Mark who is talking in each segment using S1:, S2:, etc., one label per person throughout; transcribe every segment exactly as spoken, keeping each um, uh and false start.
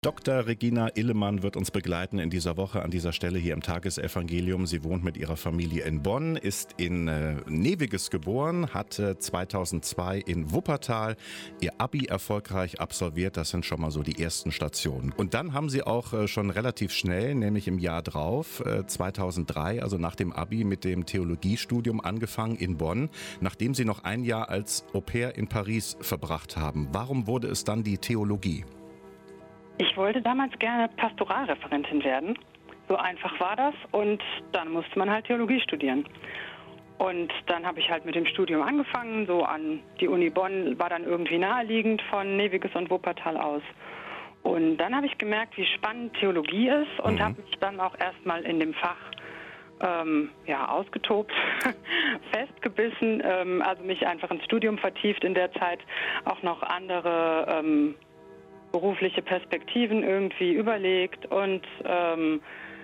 S1: Doktor Regina Illemann wird uns begleiten in dieser Woche an dieser Stelle hier im Tagesevangelium. Sie wohnt mit ihrer Familie in Bonn, ist in äh, Neviges geboren, hat äh, zweitausendzwei in Wuppertal ihr Abi erfolgreich absolviert. Das sind schon mal so die ersten Stationen. Und dann haben sie auch äh, schon relativ schnell, nämlich im Jahr drauf, äh, zweitausenddrei, also nach dem Abi, mit dem Theologiestudium angefangen in Bonn, nachdem sie noch ein Jahr als Au-pair in Paris verbracht haben. Warum wurde es dann die Theologie?
S2: Ich wollte damals gerne Pastoralreferentin werden. So einfach war das. Und dann musste man halt Theologie studieren. Und dann habe ich halt mit dem Studium angefangen. So an die Uni Bonn war dann irgendwie naheliegend von Neviges und Wuppertal aus. Und dann habe ich gemerkt, wie spannend Theologie ist und mhm. habe mich dann auch erstmal in dem Fach ähm, ja, ausgetobt, festgebissen. Ähm, also mich einfach ins Studium vertieft in der Zeit, auch noch andere ähm, berufliche Perspektiven irgendwie überlegt und ähm,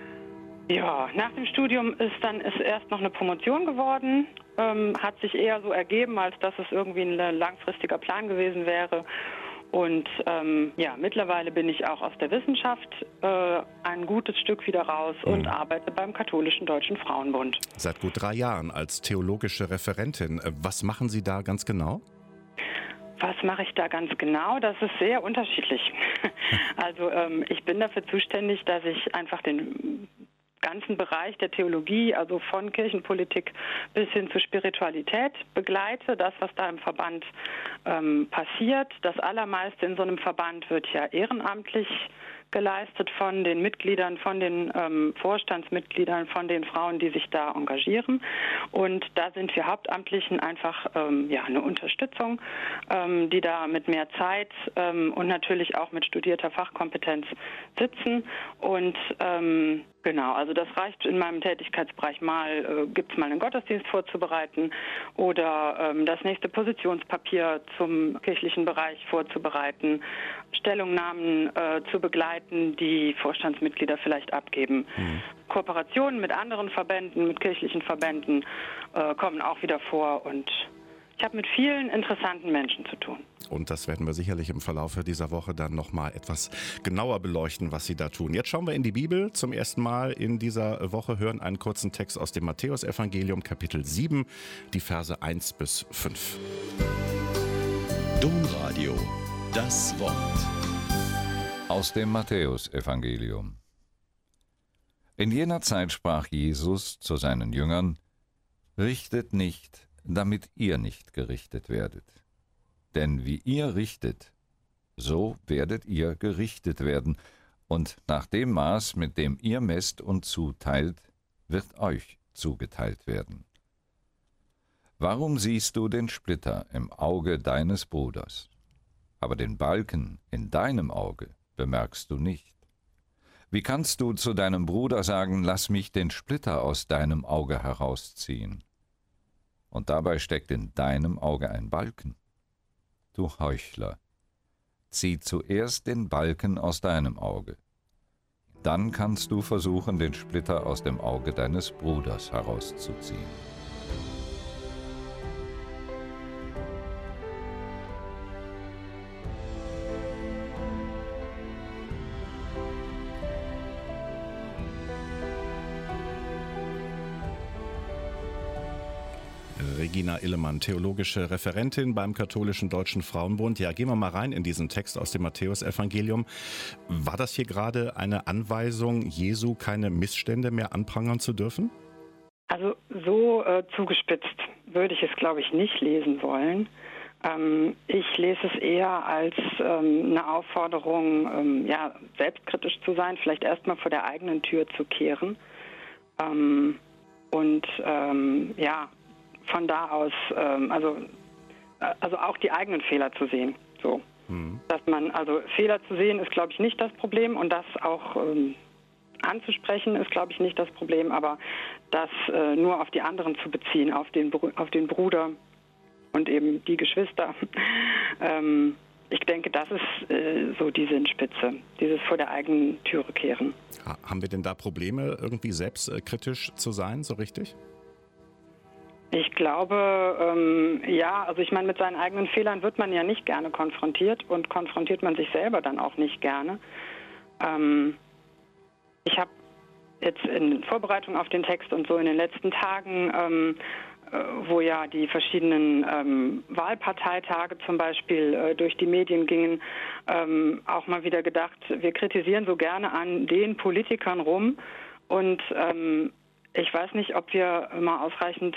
S2: ja, nach dem Studium ist dann ist erst noch eine Promotion geworden, ähm, hat sich eher so ergeben, als dass es irgendwie ein langfristiger Plan gewesen wäre. Und ähm, ja, mittlerweile bin ich auch aus der Wissenschaft äh, ein gutes Stück wieder raus mhm. und arbeite beim Katholischen Deutschen Frauenbund.
S1: Seit gut drei Jahren als theologische Referentin. Was machen Sie da ganz genau?
S2: Was mache ich da ganz genau? Das ist sehr unterschiedlich. Also ähm, ich bin dafür zuständig, dass ich einfach den ganzen Bereich der Theologie, also von Kirchenpolitik bis hin zur Spiritualität begleite. Das, was da im Verband ähm, passiert. Das Allermeiste in so einem Verband wird ja ehrenamtlich geleistet von den Mitgliedern, von den ähm, Vorstandsmitgliedern, von den Frauen, die sich da engagieren. Und da sind wir Hauptamtlichen einfach ähm, ja, eine Unterstützung, ähm, die da mit mehr Zeit ähm, und natürlich auch mit studierter Fachkompetenz sitzen. Und ähm, genau, also das reicht in meinem Tätigkeitsbereich mal, äh, gibt es mal einen Gottesdienst vorzubereiten oder ähm, das nächste Positionspapier zum kirchlichen Bereich vorzubereiten, Stellungnahmen äh, zu begleiten, die Vorstandsmitglieder vielleicht abgeben. Mhm. Kooperationen mit anderen Verbänden, mit kirchlichen Verbänden äh, kommen auch wieder vor und ich habe mit vielen interessanten Menschen zu tun.
S1: Und das werden wir sicherlich im Verlauf dieser Woche dann nochmal etwas genauer beleuchten, was Sie da tun. Jetzt schauen wir in die Bibel. Zum ersten Mal in dieser Woche hören einen kurzen Text aus dem Matthäusevangelium, Kapitel sieben, die Verse eins bis fünf.
S3: Domradio, das Wort.
S4: Aus dem Matthäusevangelium. In jener Zeit sprach Jesus zu seinen Jüngern: Richtet nicht, damit ihr nicht gerichtet werdet. Denn wie ihr richtet, so werdet ihr gerichtet werden, und nach dem Maß, mit dem ihr messt und zuteilt, wird euch zugeteilt werden. Warum siehst du den Splitter im Auge deines Bruders, aber den Balken in deinem Auge bemerkst du nicht? Wie kannst du zu deinem Bruder sagen, lass mich den Splitter aus deinem Auge herausziehen? Und dabei steckt in deinem Auge ein Balken. Du Heuchler, zieh zuerst den Balken aus deinem Auge. Dann kannst du versuchen, den Splitter aus dem Auge deines Bruders herauszuziehen.
S1: Regina Illemann, theologische Referentin beim Katholischen Deutschen Frauenbund. Ja, gehen wir mal rein in diesen Text aus dem Matthäusevangelium. War das hier gerade eine Anweisung Jesu, keine Missstände mehr anprangern zu dürfen?
S2: Also so äh, zugespitzt würde ich es, glaube ich, nicht lesen wollen. Ähm, ich lese es eher als ähm, eine Aufforderung, ähm, ja, selbstkritisch zu sein, vielleicht erstmal vor der eigenen Tür zu kehren. Ähm, und ähm, ja, von da aus, ähm, also, also auch die eigenen Fehler zu sehen. So. Mhm. Dass man, also Fehler zu sehen ist, glaube ich, nicht das Problem und das auch ähm, anzusprechen ist, glaube ich, nicht das Problem, aber das äh, nur auf die anderen zu beziehen, auf den, auf den Bruder und eben die Geschwister. ähm, ich denke, das ist äh, so die Sinnspitze, dieses vor der eigenen Türe kehren.
S1: Ha, haben wir denn da Probleme, irgendwie selbstkritisch zu sein, so richtig?
S2: Ich glaube, ähm, ja, also ich meine, mit seinen eigenen Fehlern wird man ja nicht gerne konfrontiert und konfrontiert man sich selber dann auch nicht gerne. Ähm, ich habe jetzt in Vorbereitung auf den Text und so in den letzten Tagen, ähm, äh, wo ja die verschiedenen ähm, Wahlparteitage zum Beispiel äh, durch die Medien gingen, ähm, auch mal wieder gedacht, wir kritisieren so gerne an den Politikern rum und ähm, ich weiß nicht, ob wir immer ausreichend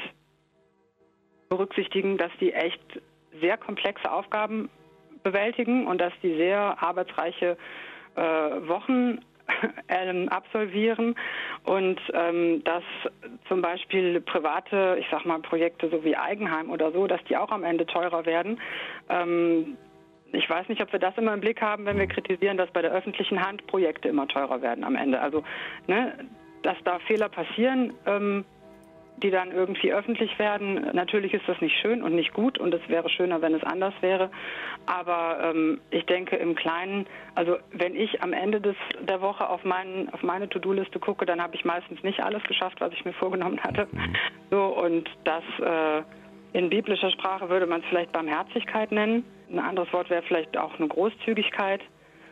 S2: berücksichtigen, dass die echt sehr komplexe Aufgaben bewältigen und dass die sehr arbeitsreiche äh, Wochen ähm, absolvieren und ähm, dass zum Beispiel private, ich sag mal Projekte so wie Eigenheim oder so, dass die auch am Ende teurer werden. Ähm, ich weiß nicht, ob wir das immer im Blick haben, wenn wir kritisieren, dass bei der öffentlichen Hand Projekte immer teurer werden am Ende. Also, ne, dass da Fehler passieren, ähm, die dann irgendwie öffentlich werden. Natürlich ist das nicht schön und nicht gut und es wäre schöner, wenn es anders wäre. Aber ähm, ich denke im Kleinen, also wenn ich am Ende des, der Woche auf, meinen, auf meine To-Do-Liste gucke, dann habe ich meistens nicht alles geschafft, was ich mir vorgenommen hatte. Mhm. So, und das äh, in biblischer Sprache würde man es vielleicht Barmherzigkeit nennen. Ein anderes Wort wäre vielleicht auch eine Großzügigkeit.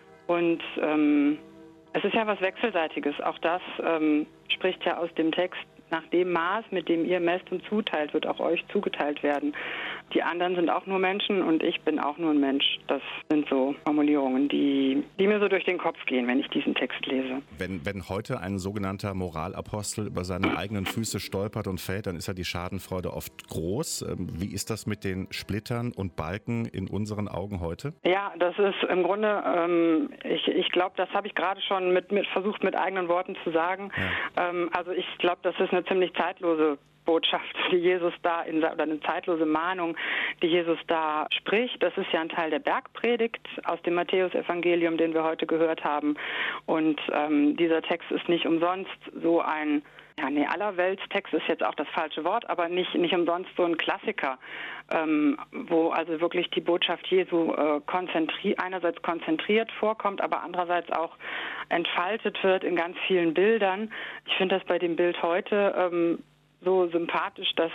S2: Und ähm, es ist ja was Wechselseitiges. Auch das ähm, spricht ja aus dem Text. Nach dem Maß, mit dem ihr messt und zuteilt, wird auch euch zugeteilt werden. Die anderen sind auch nur Menschen und ich bin auch nur ein Mensch. Das sind so Formulierungen, die, die mir so durch den Kopf gehen, wenn ich diesen Text lese.
S1: Wenn, wenn heute ein sogenannter Moralapostel über seine eigenen Füße stolpert und fällt, dann ist ja die Schadenfreude oft groß. Wie ist das mit den Splittern und Balken in unseren Augen heute?
S2: Ja, das ist im Grunde, ähm, ich, ich glaube, das habe ich gerade schon mit, mit versucht mit eigenen Worten zu sagen. Ja. Ähm, also ich glaube, das ist eine ziemlich zeitlose Botschaft, die Jesus da, in, oder eine zeitlose Mahnung, die Jesus da spricht. Das ist ja ein Teil der Bergpredigt aus dem Matthäusevangelium, den wir heute gehört haben. Und ähm, dieser Text ist nicht umsonst so ein, ja, nee, Allerweltstext ist jetzt auch das falsche Wort, aber nicht, nicht umsonst so ein Klassiker, ähm, wo also wirklich die Botschaft Jesu äh, konzentri- einerseits konzentriert vorkommt, aber andererseits auch entfaltet wird in ganz vielen Bildern. Ich finde das bei dem Bild heute ähm, so sympathisch, dass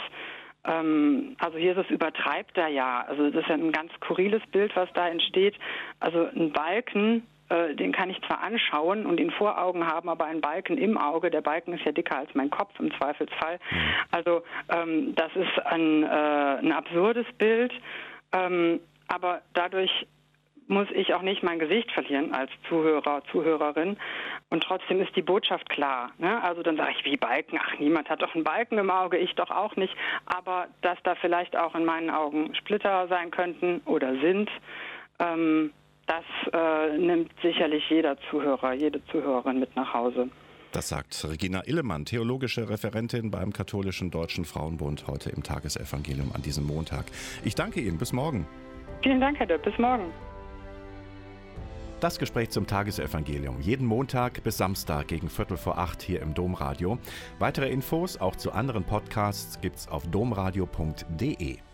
S2: ähm, also Jesus übertreibt da ja, also das ist ja ein ganz skurriles Bild, was da entsteht, also ein Balken, äh, den kann ich zwar anschauen und ihn vor Augen haben, aber ein Balken im Auge, der Balken ist ja dicker als mein Kopf im Zweifelsfall, also ähm, das ist ein, äh, ein absurdes Bild, ähm, aber dadurch muss ich auch nicht mein Gesicht verlieren als Zuhörer, Zuhörerin. Und trotzdem ist die Botschaft klar. Ne? Also dann sage ich, wie Balken? Ach, niemand hat doch einen Balken im Auge, ich doch auch nicht. Aber dass da vielleicht auch in meinen Augen Splitter sein könnten oder sind, ähm, das äh, nimmt sicherlich jeder Zuhörer, jede Zuhörerin mit nach Hause.
S1: Das sagt Regina Illemann, theologische Referentin beim Katholischen Deutschen Frauenbund, heute im Tagesevangelium an diesem Montag. Ich danke Ihnen. Bis morgen.
S2: Vielen Dank, Herr Döpp. Bis morgen.
S1: Das Gespräch zum Tagesevangelium. Jeden Montag bis Samstag gegen Viertel vor acht hier im Domradio. Weitere Infos auch zu anderen Podcasts gibt's auf domradio punkt de.